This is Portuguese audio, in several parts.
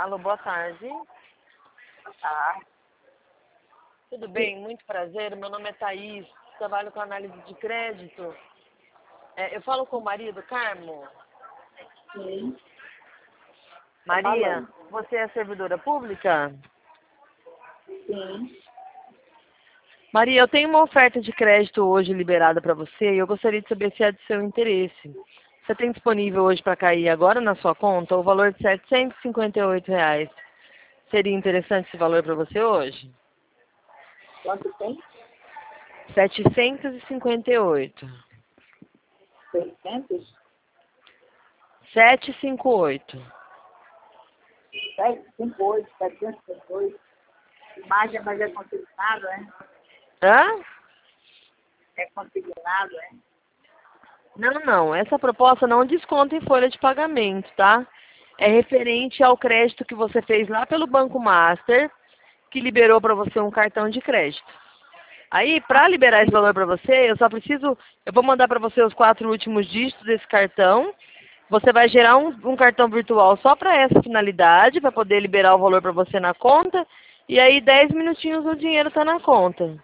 Alô, boa tarde. Tá. Tudo bem? Muito prazer. Meu nome é Thaís. Trabalho com análise de crédito. Eu falo com Maria do Carmo. Sim. Maria, falando. você é servidora pública? Sim. Maria, eu tenho uma oferta de crédito hoje liberada para você e eu gostaria de saber se é de seu interesse. Você tem disponível hoje para cair agora na sua conta o valor de R$ 758. Seria interessante esse valor para você hoje? Quanto tem? 758. 600? 758. 758, 758. Imagem, mas é consignado, é? Hã? É consignado, é? Não. Essa proposta não desconta em folha de pagamento, tá? É referente ao crédito que você fez lá pelo Banco Master, que liberou para você um cartão de crédito. Aí, para liberar esse valor para você, eu vou mandar para você os 4 últimos dígitos desse cartão. Você vai gerar um cartão virtual só para essa finalidade, para poder liberar o valor para você na conta. E aí, 10 minutinhos o dinheiro está na conta.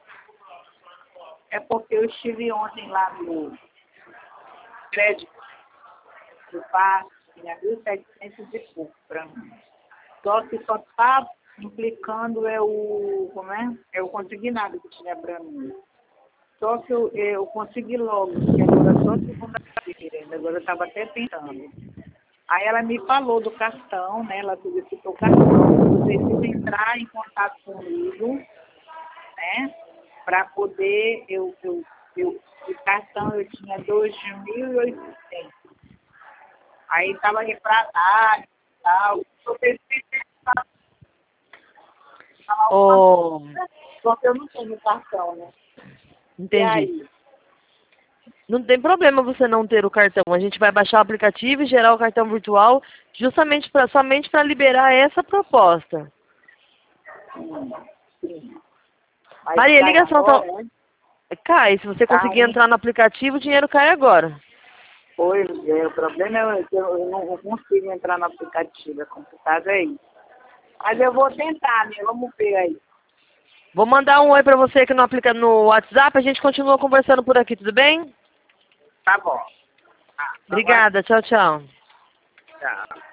É porque eu estive ontem lá no crédito do passe, tinha 1.700 e pouco para mim. Só que só está implicando como é? É o consignado que tinha para mim. Só que eu consegui logo, porque agora só segunda-feira, agora eu estava até pensando. Aí ela me falou do cartão, né? Ela solicitou o cartão, você precisa entrar em contato comigo, né? Para poder, o cartão eu tinha 2.800. Aí estava refratário e tal. Oh, Só que eu não tenho cartão, né? E entendi. aí? Não tem problema você não ter o cartão. A gente vai baixar o aplicativo e gerar o cartão virtual justamente somente para liberar essa proposta. Sim. Mas Maria, cai ligação tá... agora, né? Cai, se você Tá conseguir ruim. entrar no aplicativo, o dinheiro cai agora. Pois é, o problema é que eu não consigo entrar no aplicativo, é complicado aí. Mas eu vou tentar, né? Vamos ver aí. Vou mandar um oi para você aqui no WhatsApp, a gente continua conversando por aqui, tudo bem? Tá bom. Tá bom. Obrigada, tchau, tchau. Tchau.